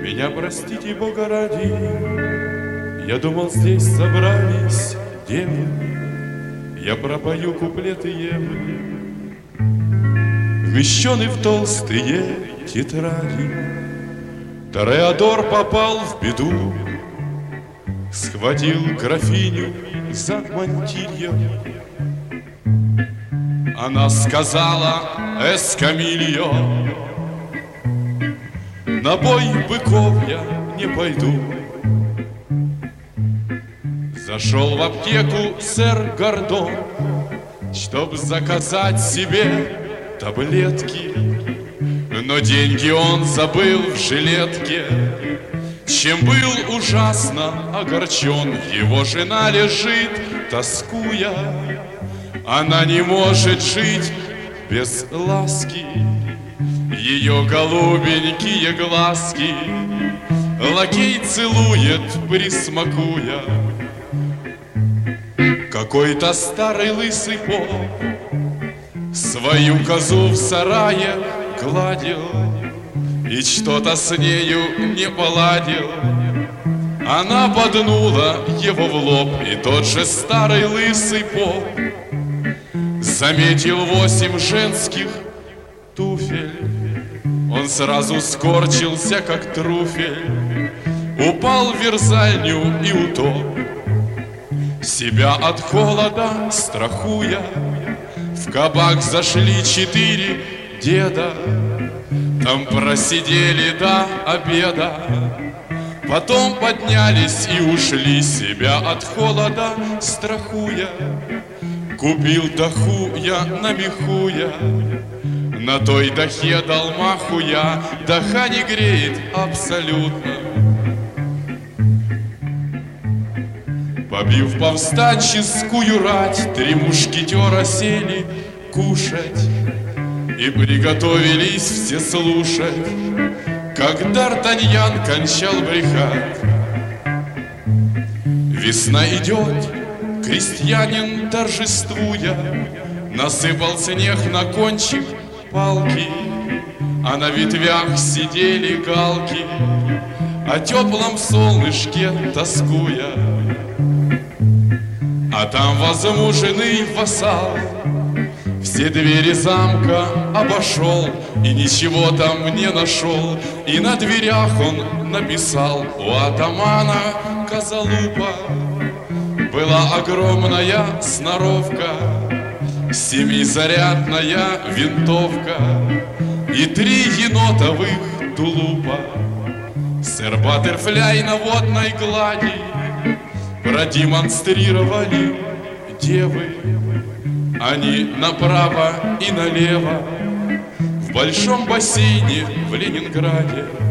Меня простите, Бога ради, я думал, здесь собрались девы. Я пропою куплеты Евы, вмещенный в толстые тетради. Тореадор попал в беду, схватил графиню за мантилью. Она сказала: Эскамильо, на бой быков я не пойду. Зашел в аптеку сэр Гордон, чтоб заказать себе таблетки, но деньги он забыл в жилетке. Чем был ужасно огорчен, его жена лежит, тоскуя. Она не может жить без ласки, ее голубенькие глазки лакей целует, присмакуя. Какой-то старый лысый поп свою козу в сарае гладил и что-то с нею не поладил. Она поднула его в лоб, и тот же старый лысый поп заметил 8 женских туфель. Он сразу скорчился, как трюфель, упал в верзальню и утоп. Себя от холода страхуя, в кабак зашли 4 деда. Там просидели до обеда, потом поднялись и ушли, себя от холода страхуя. Купил даху я на меху я, на той дахе дал маху я. Даха не греет абсолютно. Побив повстанческую рать, 3 мушкетера сели кушать и приготовились все слушать, как Д'Артаньян кончал брехать. Весна идет, крестьянин торжествуя, насыпал снег на кончик палки, а на ветвях сидели галки, о теплом солнышке тоскуя. А там возмуженный вассал все двери замка обошел и ничего там не нашел. И на дверях он написал: у атамана Козолупа была огромная сноровка, 7-зарядная винтовка и 3 енотовых тулупа. Сэр Баттерфляй на водной глади продемонстрировали девы. Они направо и налево в большом бассейне в Ленинграде